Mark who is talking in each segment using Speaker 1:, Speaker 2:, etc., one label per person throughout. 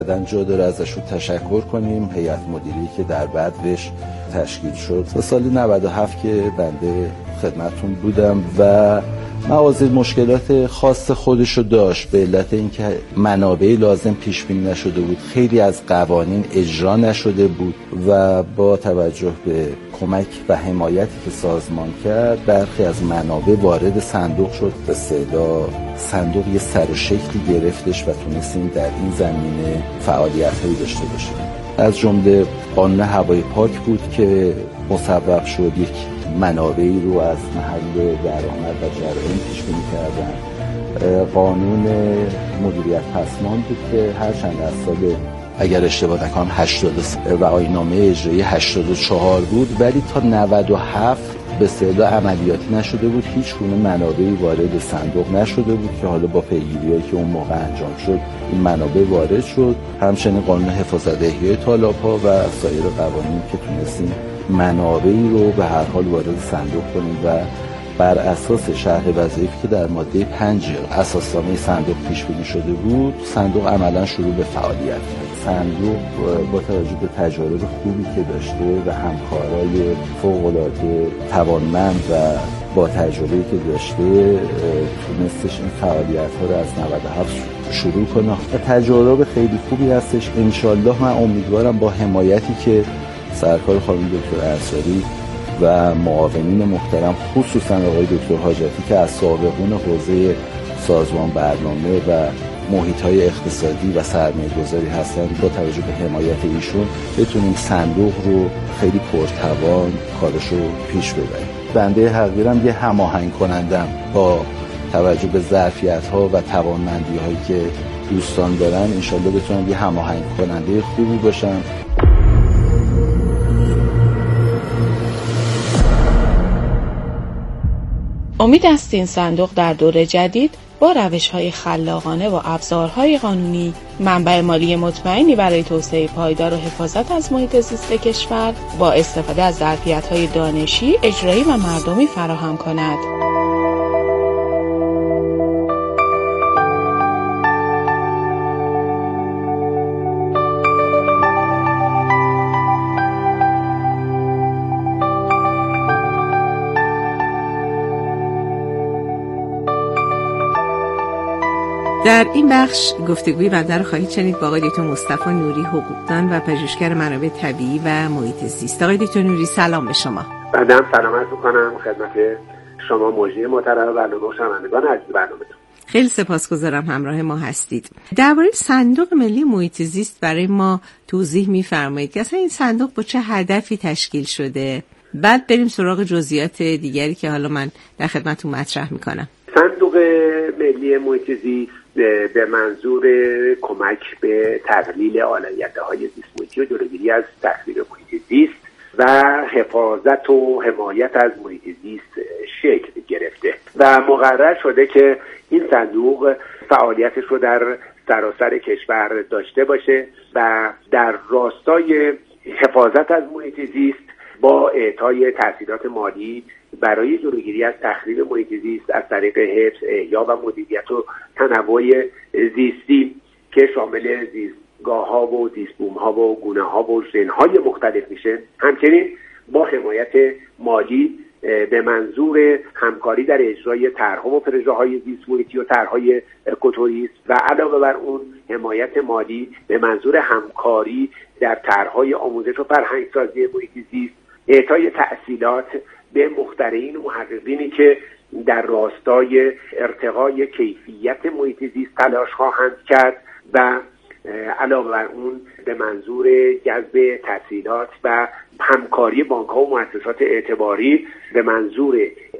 Speaker 1: بعدن جا داره ازشون تشکر کنیم. هیئت مدیری که در بدوش تشکیل شد سال 97 که بنده خدمتون بودم و مواضع مشکلات خاص خودشو داشت به علت اینکه منابع لازم پیش بینی نشده بود، خیلی از قوانین اجرا نشده بود و با توجه به کمک و حمایتی که سازمان کرد برخی از منابع وارد صندوق شد. به اصطلاح صندوق یه سر و شکلی گرفتش و تونستیم در این زمینه فعالیت‌هایی داشته باشیم. از جمله قانون هوای پاک بود که مسبب شد یک منابعی رو از محل درآمد و جرایم پیش بینی کردن. قانون مدیریت پسماند بود که هر چند از سال اگر اشتباه نکنم 83 و آیین‌نامه اجرایی 84 بود، ولی تا 97 به اصطلاح عملیاتی نشده بود. هیچ گونه منابعی وارد صندوق نشده بود که حالا با پیگیری‌هایی که اون موقع انجام شد این منابع وارد شد. همچنین قانون حفاظت احیای تالاب‌ها و سایر قوانین که تونستیم منابعی رو به هر حال وارد صندوق کنیم و بر اساس شرح وظایفی که در ماده 5 اساسنامه صندوق پیش بینی شده بود، صندوق عملا شروع به فعالیت کرد. صندوق با توجه به تجارب خوبی که داشته و همکارای فوق‌العاده توانمند و با تجربه‌ای که داشته تونستش این فعالیت‌ها رو از 97 شروع کنه. تجارب خیلی خوبی هستش. انشالله من امیدوارم با حمایتی که سرکار خانم دکتر ارساری و معاونین محترم خصوصا آقای دکتر حاجتی که از سابقون حوزه سازمان برنامه و محیط‌های اقتصادی و سرمایه‌گذاری هستند، با توجه به حمایت ایشون بتونیم صندوق رو خیلی پرتوان کارشو پیش ببریم. بنده حقیرم یه هماهنگ کنندم با توجه به ظرفیت‌ها و توانمندی‌هایی که دوستان دارن. انشالله بتونم یه هماهنگ کننده خوبی باشم.
Speaker 2: امید است این صندوق در دور جدید با روش‌های خلاقانه و ابزارهای قانونی منبع مالی مطمئنی برای توسعه پایدار و حفاظت از محیط زیست کشور با استفاده از ظرفیت‌های دانشی، اجرایی و مردمی فراهم کند.
Speaker 3: در این بخش گفتگوی بنده رو خواهید شنید با آقای دکتر مصطفی نوری، حقوقدان و پژوهشگر منابع طبیعی و محیط زیست. آقای دکتر نوری سلام به شما.
Speaker 4: بعدم سلام عرض می‌کنم خدمت شما مجری محترم برنامه و شنوندگان عزیز برنامه‌تون.
Speaker 3: خیلی سپاسگزارم همراه ما هستید. درباره صندوق ملی محیط زیست برای ما توضیح می‌فرمایید که اصلا این صندوق با چه هدفی تشکیل شده؟ بعد بریم سراغ جزئیات دیگری که حالا من در خدمتتون مطرح می‌کنم.
Speaker 4: صندوق ملی محیط زیست به منظور کمک به تقلیل آلاینده‌های زیست محیطی و جلوگیری از تخریب محیط زیست و حفاظت و حمایت از محیط زیست شکل گرفته و مقرر شده که این صندوق فعالیتش رو در سراسر کشور داشته باشه و در راستای حفاظت از محیط زیست با اعطای تسهیلات مالی برای جلوگیری از تخریب محیط زیست از طریق حفظ، احیا و مدیریت و تنوع زیستی که شامل زیستگاه‌ها و زیستبوم‌ها و گونه‌ها و ژن‌های مختلف میشه، همچنین با حمایت مالی به منظور همکاری در اجرای طرح‌ها و پروژه‌های زیست محیطی و طرح‌های اکوتوریسم و علاوه بر اون حمایت مالی به منظور همکاری در طرح‌های آموزش و فرهنگسازی محیط زیست، اعطای تسهیلات به مخترعین و محققینی که در راستای ارتقای کیفیت محیط زیست تلاش خواهند کرد و علاوه بر اون به منظور جذب تسهیلات و همکاری بانک‌ها و مؤسسات اعتباری به منظور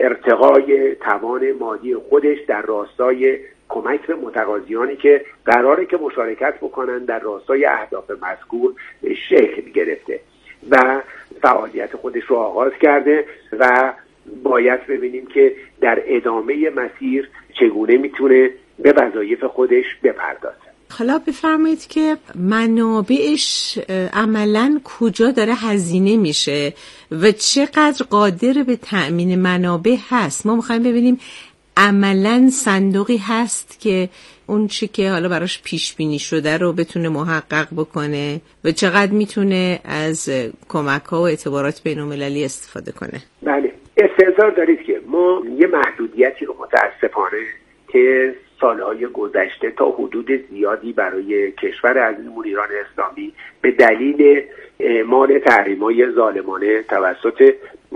Speaker 4: ارتقای توان مالی خودش در راستای کمک به متقاضیانی که قراره که مشارکت بکنن در راستای اهداف مذکور شکل گرفته و فعالیت خودش رو آغاز کرده و باید ببینیم که در ادامه مسیر چگونه میتونه به وظایف خودش بپردازه.
Speaker 3: حالا بفرمایید که منابعش عملاً کجا داره هزینه میشه و چقدر قادر به تأمین منابع هست. ما میخوایم ببینیم عملاً صندوقی هست که اون چی که حالا براش پیش بینی شده رو بتونه محقق بکنه و چقدر میتونه از کمک‌ها و اعتبارات بین‌المللی استفاده کنه؟
Speaker 4: بله، استحضار دارید که ما یه محدودیتی رو متاسفانه که سالهای گذشته تا حدود زیادی برای کشور عزیزمون ایران اسلامی به دلیل اعمال تحریم‌های ظالمانه توسط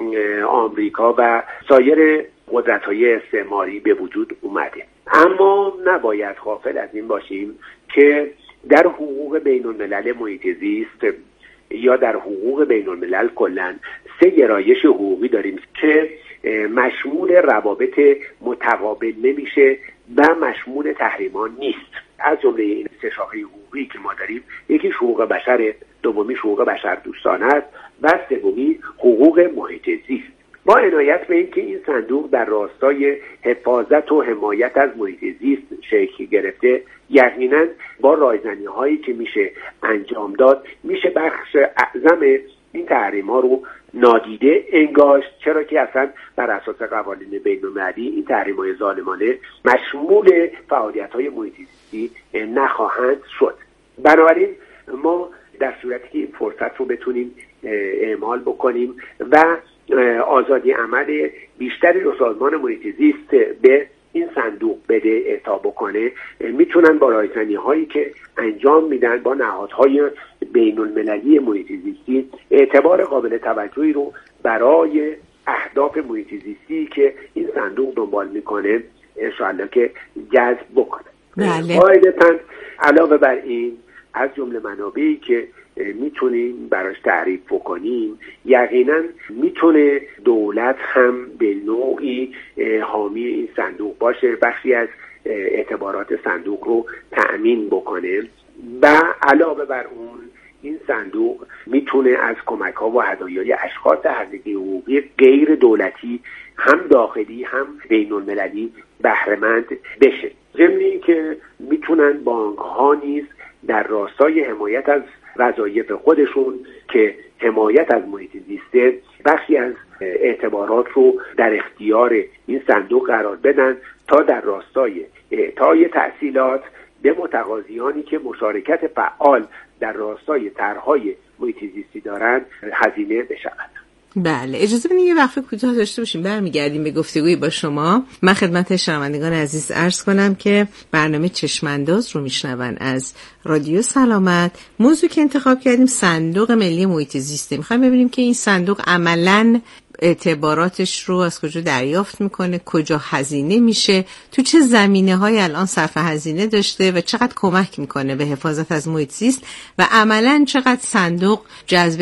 Speaker 4: آمریکا و سایر قدرت‌های استعماری به وجود اومده. اما نباید غافل از این باشیم که در حقوق بین‌الملل محیط زیست یا در حقوق بین‌الملل کلاً 3 گرایش حقوقی داریم که مشمول روابط متقابل نمیشه و مشمول تحریمان نیست. از جمله این 3 شاخه حقوقی که ما داریم، یکی حقوق بشر، دومی حقوق بشر دوستانه است و سومی حقوق محیط زیست. با عنایت به این که این صندوق در راستای حفاظت و حمایت از محیط زیست شکل گرفته، یقینا با رایزنی هایی که میشه انجام داد میشه بخش اعظم این تحریم‌ها رو نادیده انگاشت، چرا که اصلا بر اساس قوانین بین‌المللی این تحریم‌های ظالمانه مشمول فعالیت‌های محیط زیستی نخواهند شد. بنابراین ما در صورتی که این فرصت رو بتونیم اعمال بکنیم و آزادی عمل بیشتری رو سازمان محیط زیست به این صندوق بده، اعطا بکنه، میتونن با رایزنی‌هایی که انجام میدن با نهادهای بین‌المللی محیط زیستی اعتبار قابل توجهی رو برای اهداف محیط زیستی که این صندوق دنبال میکنه انشاءالله که جذب بکنه.
Speaker 3: بله.
Speaker 4: قاعدتاً علاوه بر این از جمله منابعی که میتونیم براش تعریف بکنیم، یقینا میتونه دولت هم به نوعی حامی این صندوق باشه، بخشی از اعتبارات صندوق رو تأمین بکنه و علاوه بر اون این صندوق میتونه از کمک‌ها و هدایای اشخاص حقیقی حقوقی غیر دولتی هم داخلی هم بین‌المللی بهره‌مند بشه. ضمن اینکه میتونن بانک‌ها نیز در راستای حمایت از وظایف خودشون که حمایت از محیط زیسته بخشی از اعتبارات رو در اختیار این صندوق قرار بدن تا در راستای اعطای تحصیلات به متقاضیانی که مشارکت فعال در راستای طرح‌های محیط زیستی دارند هزینه بشود.
Speaker 3: بله، اجازه بدید یه وقفه کوتاه داشته باشیم، برمیگردیم به گفتگوی با شما. من خدمت شنوندگان عزیز عرض کنم که برنامه چشمانداز رو میشنون از رادیو سلامت. موضوع که انتخاب کردیم صندوق ملی محیط زیسته. میخوایم ببینیم که این صندوق عملاً اعتباراتش رو از کجا دریافت میکنه، کجا هزینه میشه، تو چه زمینه‌های الان صرف هزینه داشته و چقدر کمک میکنه به حفاظت از محیط زیست و عملاً چقدر صندوق جذب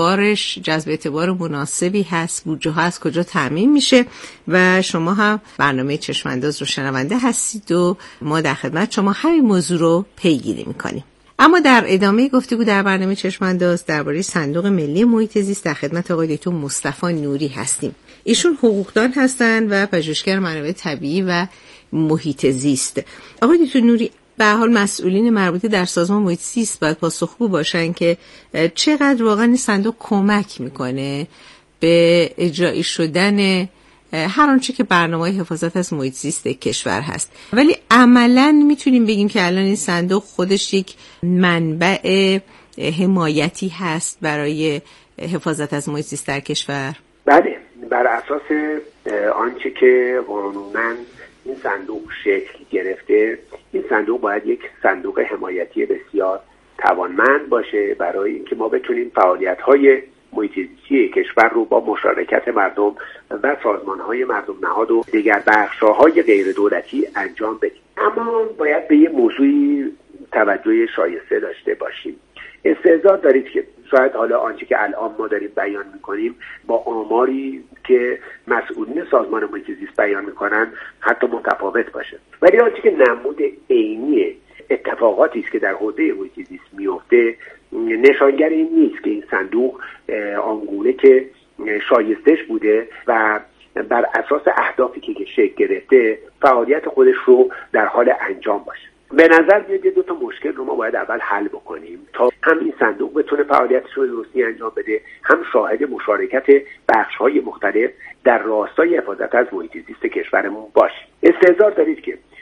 Speaker 3: اعتبار مناسبی هست، بودجه ها از کجا تامین میشه. و شما هم برنامه چشمانداز رو شنونده هستید و ما در خدمت شما همین موضوع رو پیگیری میکنیم. اما در ادامه گفتگو در برنامه چشمانداز درباره صندوق ملی محیط زیست در خدمت آقای دکتر مصطفی نوری هستیم. ایشون حقوقدان هستند و پژوهشگر منابع طبیعی و محیط زیست. آقای دکتر نوری، به هر حال مسئولین مربوطه در سازمان محیط زیست باید پاسخگو باشن که چقدر واقعا این صندوق کمک میکنه به اجرایی شدن هر آنچه که برنامه‌های حفاظت از محیط زیست کشور هست. ولی عملاً میتونیم بگیم که الان این صندوق خودش یک منبع حمایتی هست برای حفاظت از محیط زیست در کشور.
Speaker 4: بله، بر اساس آنچه که قانوناً این صندوق شکل گرفته، این صندوق باید یک صندوق حمایتی بسیار توانمند باشه برای اینکه ما بتونیم فعالیت‌های محیط زیستی کشور رو با مشارکت مردم و سازمان‌های مردم نهاد و دیگر بخش‌های غیر دولتی انجام بدیم. اما باید به یه موضوعی توجه شایسته داشته باشیم. استحضار دارید که شاید حالا آنچه که الان ما داریم بیان می‌کنیم با آماری که مسئولین سازمان محیط زیست بیان می‌کنن حتی متفاوت باشه، ولی آنچه که نمود عینی اتفاقاتی است که در حوزه محیط زیست میفته نشانگر این نیست که این صندوق آنگونه که شایستش بوده و بر اساس اهدافی که شکل گرفته فعالیت خودش رو در حال انجام باشه. به نظر میاد دو تا مشکل رو ما باید اول حل بکنیم تا هم این صندوق بتونه فعالیتش رو درستی انجام بده، هم شاهد مشارکت بخش‌های مختلف در راستای حفاظت از محیط زیست کشورمون باشیم. استحضار دارید که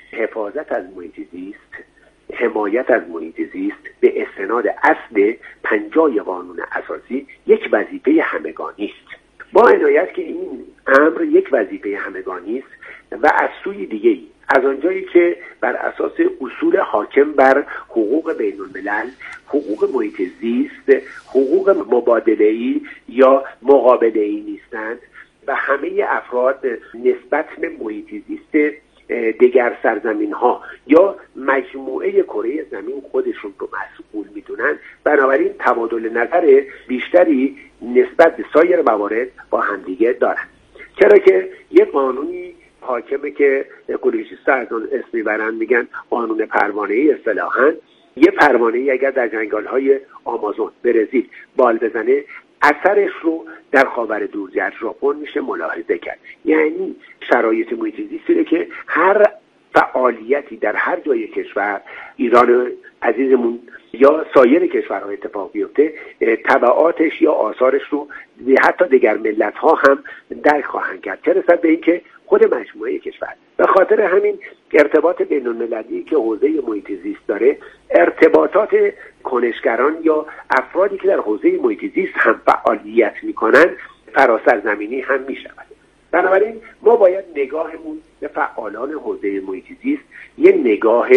Speaker 4: حفاظت از محیط زیست، حمایت از محیط زیست به استناد اصل 50 قانون اساسی یک وظیفه همگانی است. با عنایت که این امر یک وظیفه همگانی است و از سوی دیگه از آنجایی که بر اساس اصول حاکم بر حقوق بین الملل، حقوق محیط زیست، حقوق مبادله‌ای یا مقابله‌ای نیستند و همه افراد نسبت به محیط زیست دیگر سرزمین ها یا مجموعه کره زمین خودشون رو مسئول میدونن، بنابراین تبادل نظر بیشتری نسبت به سایر موارد با همدیگه دارن. چرا که یک قانونی حاکمه که اکولوژیست‌ها از اون اسم میبرن، میگن قانون پروانه‌ای اصطلاحاً. یه پروانه‌ای اگر در جنگل‌های آمازون، برزیل بال بزنه، اثرش رو در خاور دور ژاپن میشه ملاحظه کرد. یعنی شرایط محیط زیستی که هر فعالیتی در هر جای کشور، ایران عزیزمون یا سایر کشورها اتفاق بیفته، تبعاتش یا آثارش رو حتی دیگر ملت‌ها هم درک خواهند کرد، چه رسد به اینکه خود مجموعه کشور. به خاطر همین ارتباط بین‌المللی که حوزه محیط زیست داره، ارتباطات کنشگران یا افرادی که در حوزه محیط زیست هم فعالیت میکنن فراسرزمینی هم میشود. بنابراین ما باید نگاهمون به فعالان حوزه محیط زیست یه نگاه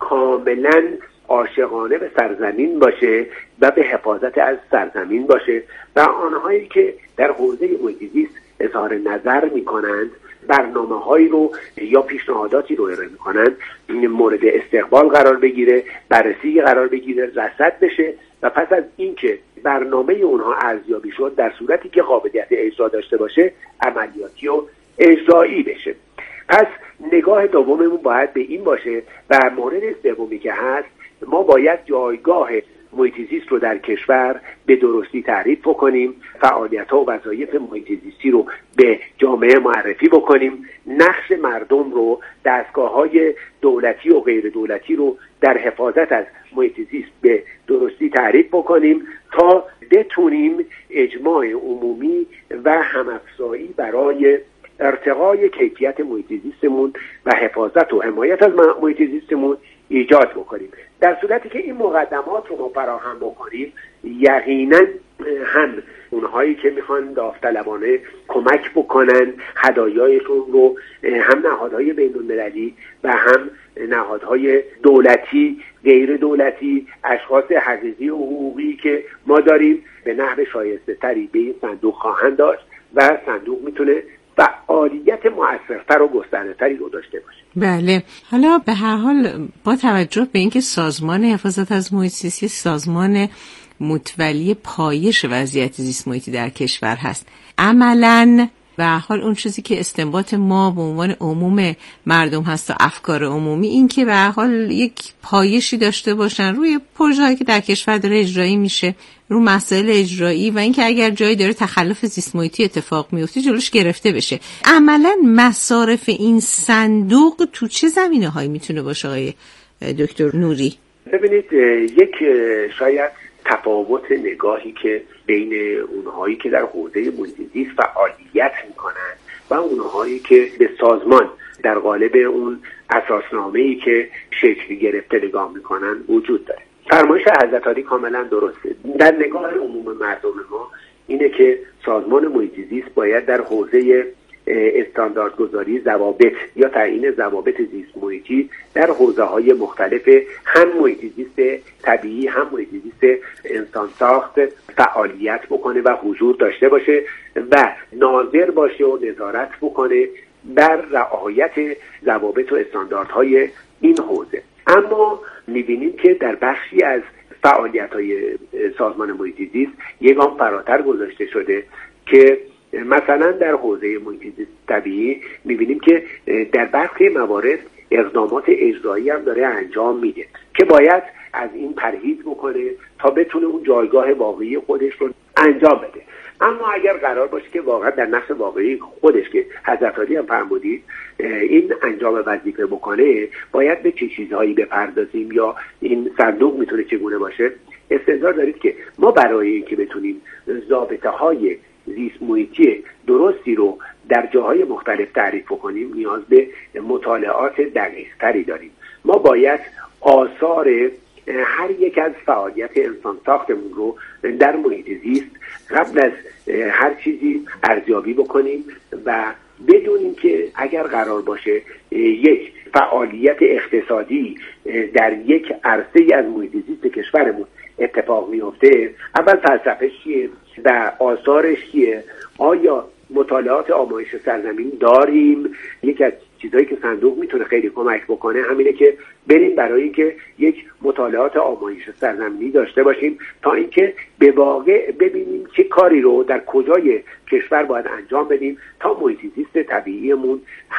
Speaker 4: کاملا عاشقانه به سرزمین باشه و به حفاظت از سرزمین باشه و آنهایی که در حوزه محیط زیست اظهار نظر میکنند، برنامه‌هایی رو یا پیشنهاداتی رو ارائه میکنن، مورد استقبال قرار بگیره، بررسی قرار بگیره، رصد بشه و پس از اینکه برنامه اونها ارزیابی شد، در صورتی که قابلیت اجرا داشته باشه، عملیاتی و اجرایی بشه. پس نگاه دوممون باید به این باشه و مورد سومی که هست، ما باید جایگاه محیط زیست رو در کشور به درستی تعریف بکنیم، فعالیت‌ها و وظایف محیط زیستی رو به جامعه معرفی بکنیم، نقش مردم رو، دستگاه‌های دولتی و غیر دولتی رو در حفاظت از محیط زیست به درستی تعریف بکنیم تا بتونیم اجماع عمومی و هم‌افزایی برای ارتقای کیفیت محیط زیستمون و حفاظت و حمایت از محیط زیستمون ایجاد بکنیم. در صورتی که این مقدمات رو ما فراهم بکنیم، یقینا هم اونهایی که میخوان داوطلبانه کمک بکنن هدایایشون رو، هم نهادهای بین‌المللی و هم نهادهای دولتی، غیر دولتی، اشخاص حقیقی و حقوقی که ما داریم، به نحو شایسته تری به این صندوق خواهند داشت و صندوق میتونه فعالیت مؤثرتر و گسترده‌تری رو داشته باشه.
Speaker 3: بله، حالا به هر حال با توجه به اینکه سازمان حفاظت از محیط زیست سازمان متولی پایش وضعیت زیست محیطی در کشور هست، عملاً به هر حال اون چیزی که استنباط ما به عنوان عموم مردم هست و افکار عمومی، این که به هر حال یک پایشی داشته باشن روی پروژه‌ای که در کشور داره اجرایی میشه، رو مسائل اجرایی، و اینکه اگر جایی داره تخلف زیست محیطی اتفاق میفته جلوش گرفته بشه. عملاً مصارف این صندوق تو چه زمینه‌هایی میتونه باشه آقای دکتر نوری؟
Speaker 4: ببینید، یک شاید تفاوت نگاهی که بین اونهایی که در حوزه محیط زیست فعالیت میکنن و اونهایی که به سازمان در قالب اون اساسنامه‌ای که شکل گرفته نگاه میکنن وجود داره. فرمایش حضرت علی کاملا درسته. در نگاه عموم مردم ما اینه که سازمان محیط زیست باید در حوزه استانداردگذاری ضوابط یا تعیین ضوابط زیست محیطی در حوزه‌های مختلف، هم محیط زیست طبیعی هم محیط زیست انسان ساخت، فعالیت بکنه و حضور داشته باشه و ناظر باشه و نظارت بکنه بر رعایت ضوابط و استانداردهای این حوزه. اما می‌بینیم که در بخشی از فعالیت‌های سازمان محیط زیست یک گام فراتر گذاشته شده که مثلا در حوزه محیط زیست طبیعی می‌بینیم که در برخی موارد اقدامات اجرایی هم داره انجام میده که باید از این پرهیز بکنه تا بتونه اون جایگاه واقعی خودش رو انجام بده. اما اگر قرار باشه که واقعا در نقش واقعی خودش که حضرت علی هم فرمودید این انجام وظیفه بکنه، باید به چه چیزهایی بپردازیم یا این صندوق میتونه چگونه باشه. استدلال دارید که ما برای اینکه بتونیم ضابطه‌های زیست محیطی درستی رو در جاهای مختلف تعریف کنیم نیاز به مطالعات دقیق‌تری داریم. ما باید آثار هر یک از فعالیت انسان ساختمون رو در محیط زیست قبل از هر چیزی ارزیابی بکنیم و بدونیم که اگر قرار باشه یک فعالیت اقتصادی در یک عرصه از محیط زیست کشورمون اتفاق میفته، اول فلسفه‌اش چیه و آثارش چیه؟ آیا مطالعات آمایش سرزمین داریم؟ یکی از چیزایی که صندوق میتونه خیلی کمک بکنه همینه که بریم برای اینکه یک مطالعات آمایش سرزمینی داشته باشیم تا اینکه به واقع ببینیم چه کاری رو در کجای کشور باید انجام بدیم تا محیط زیست طبیعیمون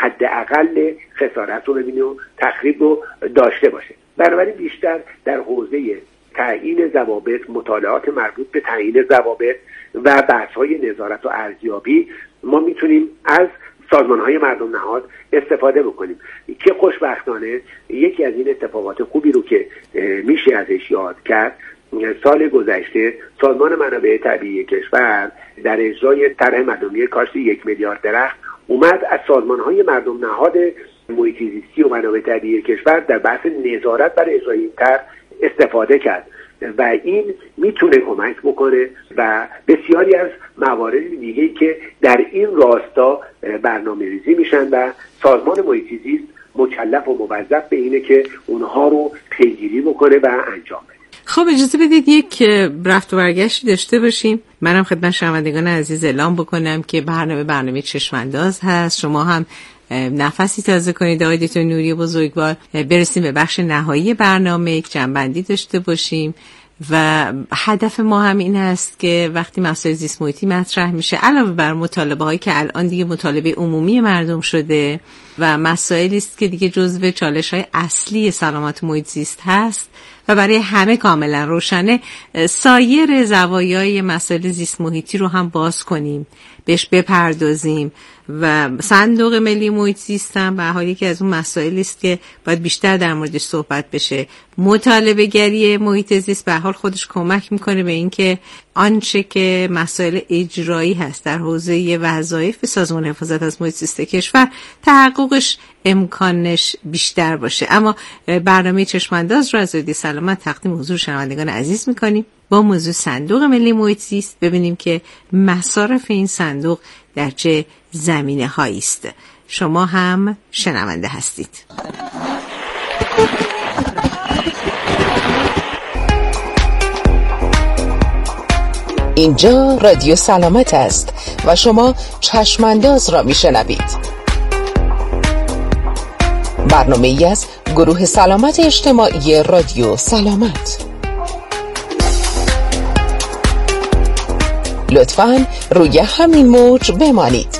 Speaker 4: حداقل خسارت رو ببینیم و تخریب رو داشته باشه. بنابراین بیشتر در حوزه تعیین ضوابط، مطالعات مربوط به تعیین ضوابط و بحث‌های نظارت و ارزیابی ما میتونیم از سازمان‌های مردم نهاد استفاده بکنیم که خوشبختانه یکی از این اتفاقات خوبی رو که میشه ازش یاد کرد، سال گذشته سازمان منابع طبیعی کشور در اجرای طرح مردمی کاشت 1 میلیارد درخت اومد از سازمان‌های مردم نهاد محیط زیستی و منابع طبیعی کشور در بحث نظارت بر اجرای این طرح استفاده کرد و این میتونه کمک بکنه و بسیاری از موارد دیگه‌ای که در این راستا برنامه‌ریزی میشن و سازمان محیط زیست مکلف و موظف به اینه که اونها رو پیگیری بکنه و انجام بده.
Speaker 3: خب اجازه بدید یک رفت و برگشتی داشته باشیم. منم خدمت شنوندگان عزیز اعلام بکنم که برنامه چشمانداز هست. شما هم نفسی تازه کنید آقای دکتر نوری بزرگوار، برسیم به بخش نهایی برنامه، یک جنبندی داشته باشیم و هدف ما هم این است که وقتی مسائل زیست محیطی مطرح میشه علاوه بر مطالبه هایی که الان دیگه مطالبه عمومی مردم شده و مسائلی است که دیگه جزو چالش های اصلی سلامت محیط زیست هست و برای همه کاملا روشنه، سایر زوایای مسائل زیست محیطی رو هم باز کنیم، بهش بپردازیم و صندوق ملی محیط زیست هم به حال یکی از اون مسائلی است که باید بیشتر در موردش صحبت بشه. مطالبه گری محیط زیست به حال خودش کمک میکنه به اینکه آنچه که مسائل اجرایی هست در حوزه وظایف سازمان حفاظت از محیط زیست کشور تحققش امکانش بیشتر باشه. اما برنامه چشمانداز رو از رادیو سلامت تقدیم حضور شنوندگان عزیز میکنیم با موضوع صندوق ملی محیط زیست، ببینیم که مصارف این صندوق در چه زمینه هایی است. شما هم شنونده هستید.
Speaker 5: اینجا رادیو سلامت است و شما چشمانداز را میشنوید. برنامه ای از گروه سلامت اجتماعی رادیو سلامت. لطفاً روی همین موج بمانید.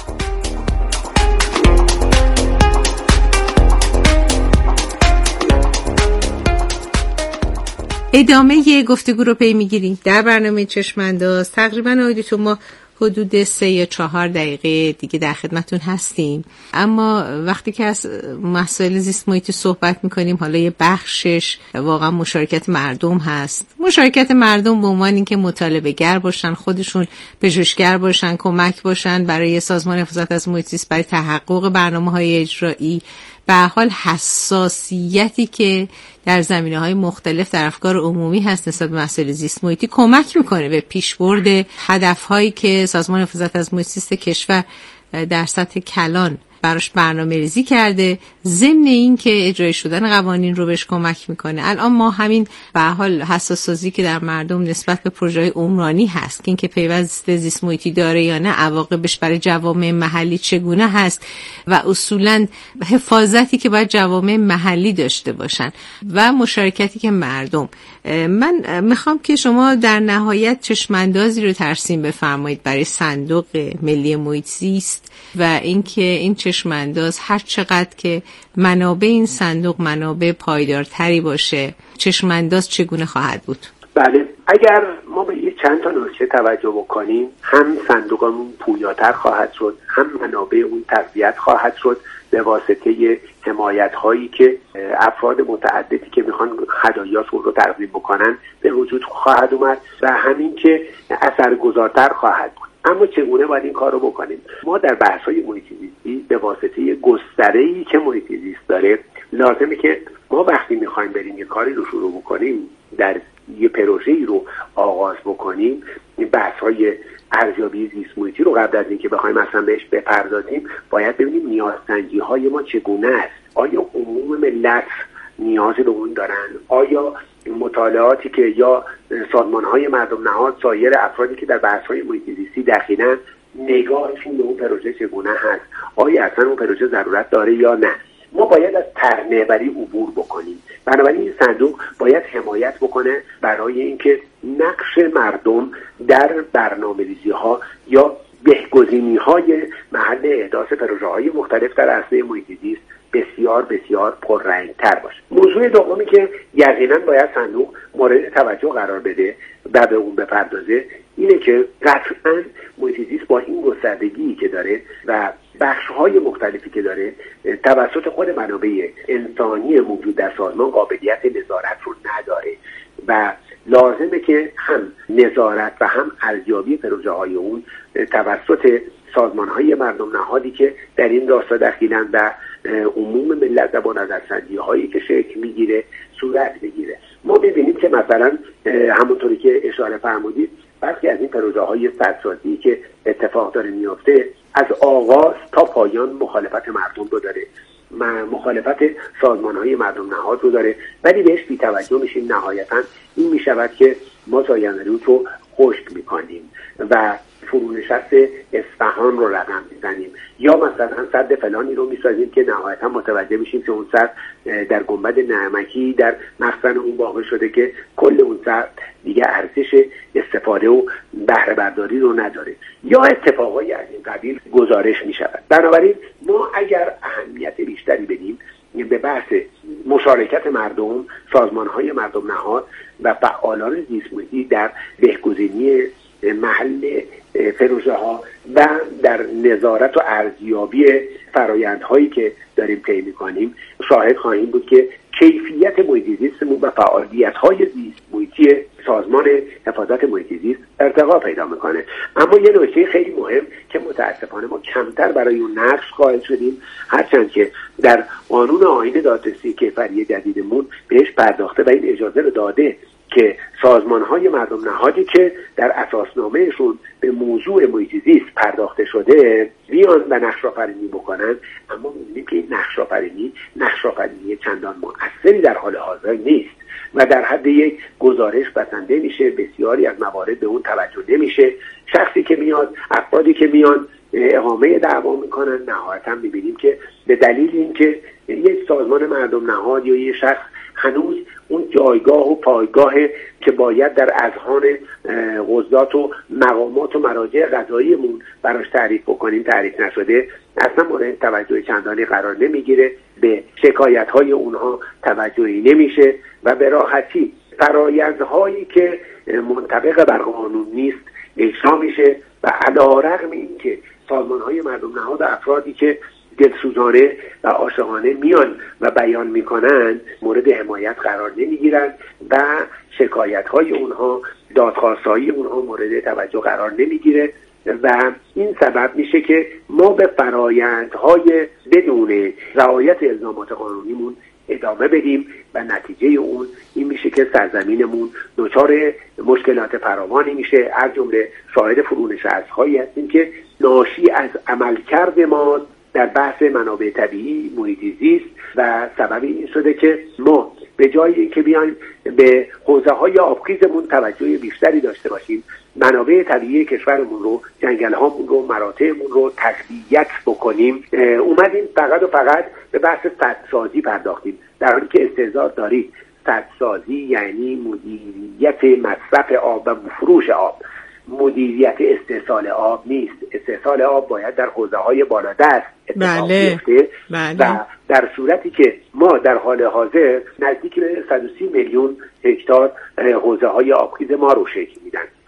Speaker 3: ادامه گفتگو رو پی میگیریم در برنامه چشمانداز. تقریباً آیدیتون ما حدود 3 یا 4 دقیقه دیگه در خدمتون هستیم، اما وقتی که از مسائل زیست محیطی صحبت میکنیم حالا یه بخشش واقعا مشارکت مردم هست. مشارکت مردم به عنوان اینکه مطالبه گر باشن، خودشون پژوهشگر باشن، کمک باشن برای سازمان حفاظت از محیط زیست برای تحقق برنامه‌های اجرایی. به حال حساسیتی که در زمینه‌های مختلف در افکار عمومی هست نسبت به مسائل زیست محیطی کمک میکنه به پیشبرد هدف‌هایی که سازمان حفاظت از محیط زیست کشور در سطح کلان براش برنامه‌ریزی کرده، ضمن این که اجرای شدن قوانین رو بهش کمک میکنه. الان ما همین به حال حساسیتی که در مردم نسبت به پروژه‌های عمرانی هست که اینکه پیوست زیست محیطی داره یا نه، عواقبش برای جوامع محلی چگونه هست و اصولاً حفاظتی که باید جوامع محلی داشته باشن و مشارکتی که مردم. من میخوام که شما در نهایت چشماندازی رو ترسیم بفرمایید برای صندوق ملی محیط زیست و اینکه این چشمانداز هر چقدر که منابع این صندوق منابع پایدارتری باشه، چشمانداز چگونه خواهد بود؟
Speaker 4: بله، اگر ما به یه چند تا نکته توجه بکنیم، هم صندوقمون پویاتر خواهد شد، هم منابع اون تقویت خواهد شد به واسطه حمایت هایی که افراد متعددی که میخوان هدایاشون رو تقدیم بکنن به وجود خواهد اومد و همین که اثرگذارتر خواهد بود. اما چگونه باید این کار رو بکنیم؟ ما در بحث‌های محیط زیستی به واسطه گستره‌ای که محیط زیست داره لازمه که ما وقتی می‌خوایم بریم یه کاری رو شروع بکنیم، در یه پروژه‌ای رو آغاز بکنیم، این بحث‌های ارزیابی زیست محیطی رو قبل از اینکه بخوایم اصلا بهش بپردازیم باید ببینیم نیازسنجی‌های ما چگونه است. آیا عموم ملت نیاز به اون دارن؟ آیا مطالعاتی که یا سازمان‌های مردم نهاد، سایر افرادی که در بحث‌های محیط زیستی دخیلن، نگاهشون به اون پروژه چگونه هست؟ آیا اصلا اون پروژه ضرورت داره یا نه؟ ما باید از طرح‌محوری عبور بکنیم. بنابراین این صندوق باید حمایت بکنه برای اینکه نقش مردم در برنامه‌ریزی‌ها یا بهگزینی‌های محل احداث پروژه‌های مختلف در عرصه محیط زیست بسیار بسیار پررنگ‌تر باشه. موضوع دومی که یقینا باید صندوق مورد توجه قرار بده و به اون بپردازه اینه که قطعاً محیط زیست با این گستردگی که داره و بخش‌های مختلفی که داره توسط خود منابع انسانی موجود در سازمان قابلیت نظارت رو نداره و لازمه که هم نظارت و هم ارزیابی پروژه‌های اون توسط سازمان‌های مردم نهادی که در این راستا دخیلن و عموم ملت و با نظرسنجی‌هایی که شکل میگیره صورت بگیره. ما می‌بینیم که مثلا همونطوری که اشاره فرمودید برخی از این پروژه‌های سدسازی که اتفاق داره میفته از آغاز تا پایان مخالفت مردم رو داره، مخالفت سازمان‌های مردم نهاد رو داره، ولی بهش بی‌توجه میشیم. نهایتاً این میشود که ما زاینده‌رود رو خشک میکنیم و فرونشست اصفهان رو رقم میزنیم، یا مثلا سد فلانی رو میسازیم که نهایتا متوجه میشیم که اون سد در گنبد نعمکی در مخزن اون واقع شده که کل اون سد دیگه ارزش استفاده و بهره برداری رو نداره، یا اتفاقایی از این قبیل گزارش میشود. بنابراین ما اگر اهمیت بیشتری بدیم به بحث مشارکت مردم، سازمان‌های مردم نهاد و فعالان زیست محیطی در بهگزینی محل پروژه ها و در نظارت و ارزیابی فرآیندهایی که داریم طی می‌کنیم شاهد خواهیم بود که کیفیت محیط زیستمون و فعالیت‌های زیست محیطی سازمان حفاظت محیط زیست ارتقا پیدا می‌کنه. اما یه نکته خیلی مهم که متأسفانه ما کمتر برای اون نقش قائل شدیم، هرچند که در قانون آیین دادرسی کیفری جدیدمون بهش پرداخته و این اجازه رو داده که سازمان‌های مردم نهادی که در اساسنامه‌شون به موضوع محیط زیست پرداخته شده بیان و نقش‌آفرینی بکنن، اما می‌بینیم که این نقش‌آفرینی چندان مؤثری در حال حاضر نیست و در حد یک گزارش بسنده میشه، بسیاری از موارد به اون توجه نمیشه. شخصی که میاد، افرادی که میان اقامه دعوا میکنن، نهایتاً می‌بینیم که به دلیل اینکه یک سازمان مردم نهاد یا یک شخص هنوز اون جایگاه و پایگاه که باید در اذهان قضات و مقامات و مراجع قضاییمون براش تعریف بکنیم تعریف نشده، اصلا مورد توجه چندانی قرار نمیگیره، به شکایت‌های اونها توجهی نمیشه و به راحتی فرآیندهایی که منطبق بر قانون نیست اجرا میشه و علی‌رغم اینکه سازمان‌های مردم نهاد و افرادی که دلسوزانه و عاشقانه میان و بیان میکنن مورد حمایت قرار نمیگیرن و شکایت‌های اونها، دادخواست‌های اونها مورد توجه قرار نمیگیره و این سبب میشه که ما به فرآیندهای بدون رعایت الزامات قانونیمون ادامه بدیم و نتیجه اون این میشه که سرزمینمون دچار مشکلات فراوانی میشه. از جمله شاهد فرونشست‌هایی هستیم که ناشی از عملکرد ما در بحث منابع طبیعی محیط زیست و سبب این شده که ما به جایی که بیایم به حوزه‌های آبخیزمون توجه بیشتری داشته باشیم، منابع طبیعی کشورمون رو، جنگل‌هامون رو، مراتعمون رو تقویت بکنیم، اومدیم فقط و فقط به بحث سدسازی پرداختیم، در حالی که استحضار دارید سدسازی یعنی مدیریت مصرف آب و فروش آب، مدیریت استحصال آب نیست. استحصال آب باید در حوزه‌های بالادست اتفاق بیفته و در صورتی که ما در حال حاضر نزدیک به 130 میلیون هکتار حوزه‌های آبخیز ما رو شکل میدن.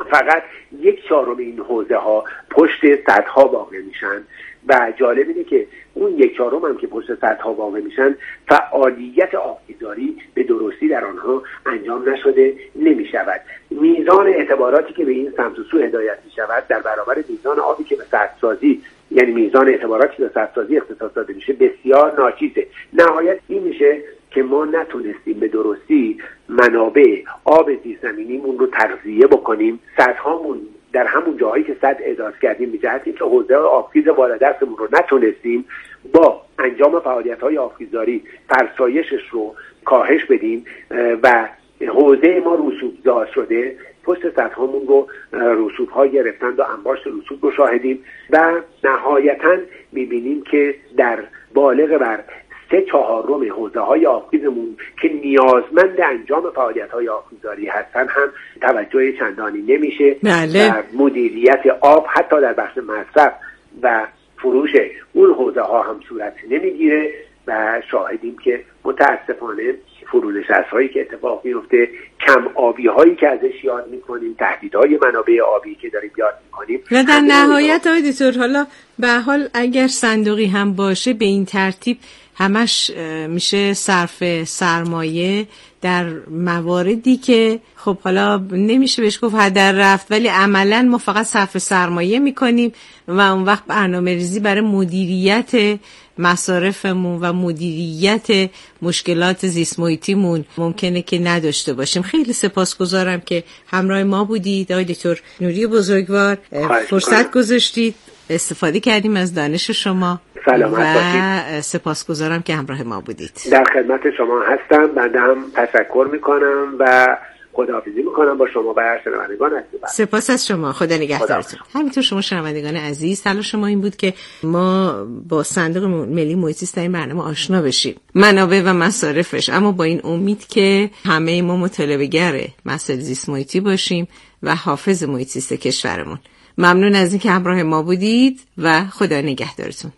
Speaker 4: فقط 1/4 این حوزه ها پشت سدها واقع میشن و جالب اینه که اون 1/4 هم که پشت سدها واقع میشن فعالیت آبگذاری به درستی در آنها انجام نشده نمیشود. میزان اعتباراتی که به این سمت و سو هدایت میشود در برابر میزان آبی که به سدسازی، یعنی میزان اعتباراتی که به سدسازی اختصاص داده میشه، بسیار ناچیزه. نهایت این میشه که ما نتونستیم به درستی منابع آب زیرزمینیمون رو تغذیه بکنیم. سدهامون در همون جاهایی که سد احداث کردیم به جهت اینکه حوزه آبخیز بالادستمون رو نتونستیم با انجام فعالیت‌های آبخیزداری فرسایشش رو کاهش بدیم و حوزه ما رسوب‌زار شده. پشت سدهامون رو رسوب‌ها گرفتند و انباشت رسوب رو شاهدیم و نهایتاً می‌بینیم که در بالغ بر 3/4 حوزه‌های آبخیزمون که نیازمند انجام فعالیت‌های آبخیزداری هستن هم توجه چندانی نمیشه.
Speaker 3: بله.
Speaker 4: و مدیریت آب حتی در بخش مصرف و فروش اون حوزه‌ها هم صورت نمیگیره و شاهدیم که متاسفانه فرونشست‌هایی که اتفاق میفته، کم آبی‌هایی که ازش یاد می‌کنیم، تهدیدهای منابع آبی که داریم یاد می‌کنیم
Speaker 3: و در نهایت آقای دکتر حالا به حال اگر صندوقی هم باشه به این ترتیب همش میشه صرف سرمایه در مواردی که خب حالا نمیشه بهش گفت هدر رفت، ولی عملا ما فقط صرف سرمایه میکنیم و اون وقت برنامه ریزی برای مدیریت مصارفمون و مدیریت مشکلات زیست محیطیمون ممکنه که نداشته باشیم. خیلی سپاسگزارم که همراه ما بودید آقای دکتر نوری بزرگوار، فرصت گذاشتید، استفاده کردیم از دانش شما.
Speaker 4: سلامت باشید.
Speaker 3: و سپاسگزارم که همراه ما بودید.
Speaker 4: در خدمت شما هستم. بنده هم تشکر میکنم و خداحافظی میکنم با شما و شنوندگان عزیز.
Speaker 3: سپاس از شما. خدا نگهدارتون. همینطور شما شنوندگان عزیز، تلاش ما این بود که ما با صندوق ملی محیط زیست در این برنامه آشنا بشیم، منابع و مصارفش، اما با این امید که همه ما مطالبه‌گر مسائل زیست محیطی باشیم و حافظ محیط زیست کشورمون. ممنون از اینکه همراه ما بودید و خدا نگهدارتون.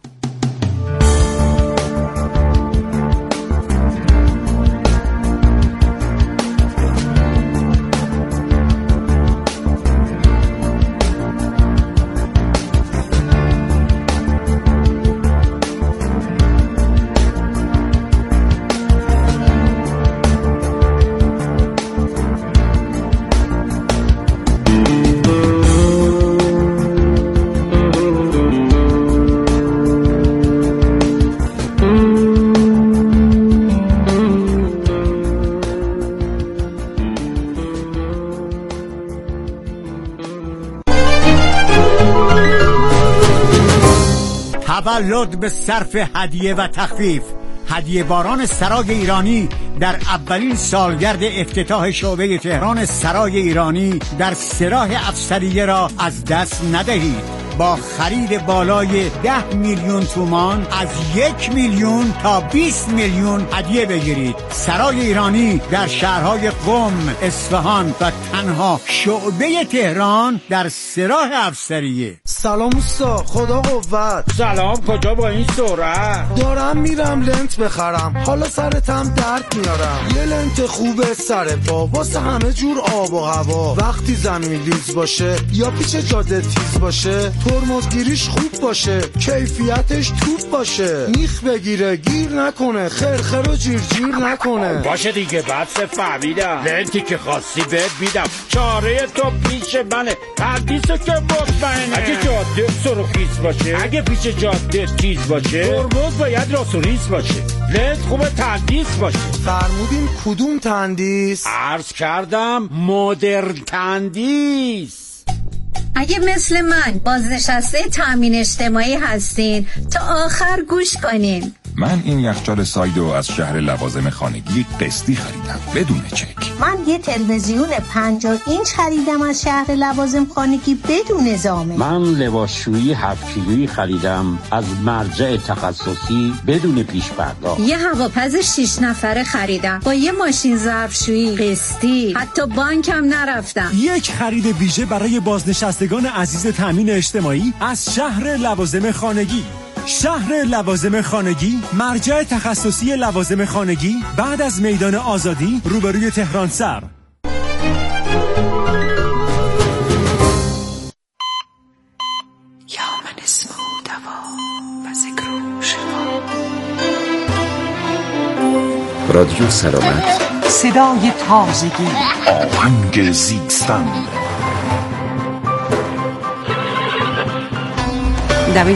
Speaker 6: تولد به صرف هدیه و تخفیف. هدیه باران سرای ایرانی در اولین سالگرد افتتاح شعبه تهران سرای ایرانی در سراح افسریه را از دست ندهید. با خرید بالای 10 میلیون تومان از 1 میلیون تا 20 میلیون هدیه بگیرید. سرای ایرانی در شهرهای قم، اصفهان و تنها شعبه تهران در سراح افسریه.
Speaker 7: سلام اوستا، خدا قوت.
Speaker 6: سلام، کجا با این سرعت؟
Speaker 7: دارم میرم لنت بخرم، حالا سرتم درد میارم. یه لنت خوبه سر پا واسه همه جور آب و هوا. وقتی زمین لیز باشه یا پیچ جاده تیز باشه، ترمزگیریش خوب باشه، کیفیتش توپ باشه، میخ بگیره گیر نکنه، خرخر و جیر نکنه.
Speaker 6: باشه دیگه، بس فهمیدم. لنتی که خواستی بهت میدم، چاره تو پیش منه، تندیسو که مطمئنه. اگه جاده سرخیز باشه، اگه پیش جاده تیز باشه، ترمز باید راست و ریز باشه، لنت خوبه تندیس باشه.
Speaker 7: فرمودین کدوم تندیس؟
Speaker 6: عرض کردم مدرن تندیس.
Speaker 8: اگه مثل من بازنشسته تامین اجتماعی هستین تا آخر گوش کنین.
Speaker 9: من این یخچال سایدو از شهر لوازم خانگی قسطی خریدم بدون چک.
Speaker 8: من یه تلویزیون 50 اینچ خریدم از شهر لوازم خانگی بدون زامن.
Speaker 10: من لباسشویی 7 کیلویی خریدم از مرجع تخصصی بدون پیش پرداخت.
Speaker 8: یه هواپز 6 نفره خریدم با یه ماشین ظرفشویی قسطی، حتی بانکم نرفتم.
Speaker 11: یک خرید ویژه برای بازنشستگان عزیز تامین اجتماعی از شهر لوازم خانگی. شهر لوازم خانگی، مرجع تخصصی لوازم خانگی بعد از میدان آزادی روبروی تهران سر.
Speaker 12: رادیو سلامت،
Speaker 13: صدای تازگی،
Speaker 9: آهنگ زیستن.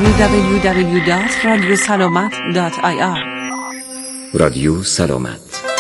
Speaker 13: www.radiosalamat.ir
Speaker 12: رادیو سلامت.